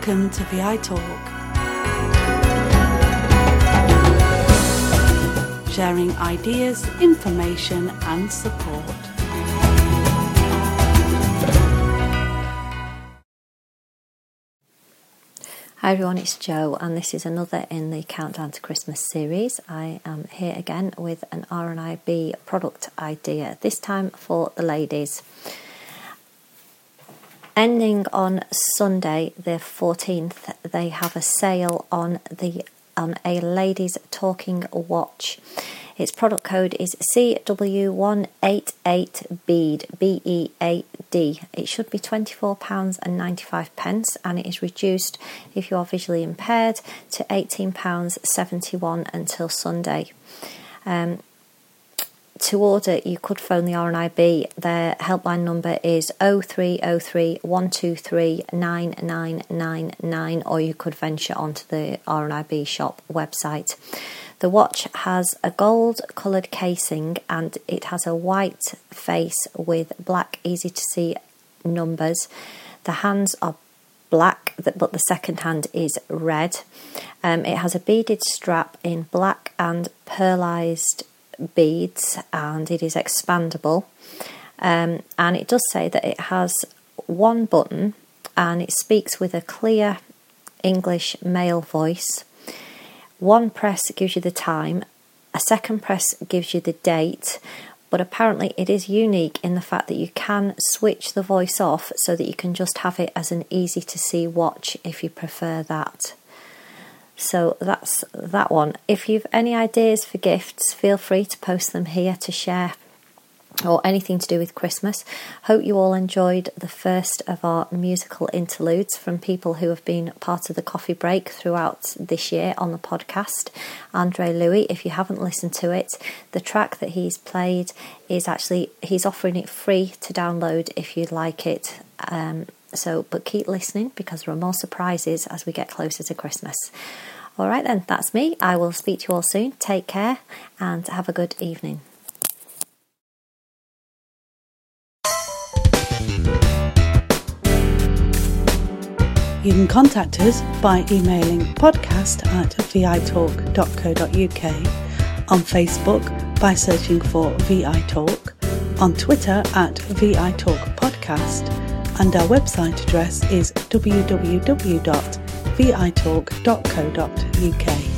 Welcome to VI Talk, sharing ideas, information and support. Hi everyone, it's Jo and this is another in the Countdown to Christmas series. I am here again with an RNIB product idea, this time for the ladies. Ending on Sunday the 14th, they have a sale on a ladies talking watch. Its product code is CW188BEAD, BEAD. It should be £24.95 and it is reduced if you are visually impaired to £18.71 until Sunday. To order, you could phone the RNIB. Their helpline number is 0303 123 9999, or you could venture onto the RNIB shop website. The watch has a gold coloured casing and it has a white face with black easy to see numbers. The hands are black, but the second hand is red. It has a beaded strap in black and pearlised beads and it is expandable. And it does say that it has one button and it speaks with a clear English male voice. One press gives you the time, a second press gives you the date, but apparently it is unique in the fact that you can switch the voice off so that you can just have it as an easy to see watch if you prefer that. So that's that one. If you've any ideas for gifts, feel free to post them here to share, or anything to do with Christmas. Hope you all enjoyed the first of our musical interludes from people who have been part of the coffee break throughout this year on the podcast. Andre Louis, if you haven't listened to it, the track that he's played is actually, he's offering it free to download if you'd like it. But keep listening because there are more surprises as we get closer to Christmas. All right then, that's me. I will speak to you all soon. Take care and have a good evening. You can contact us by emailing podcast@vitalk.co.uk, on Facebook by searching for VI Talk, on Twitter @VITalkPodcast, and our website address is www.vitalk.co.uk.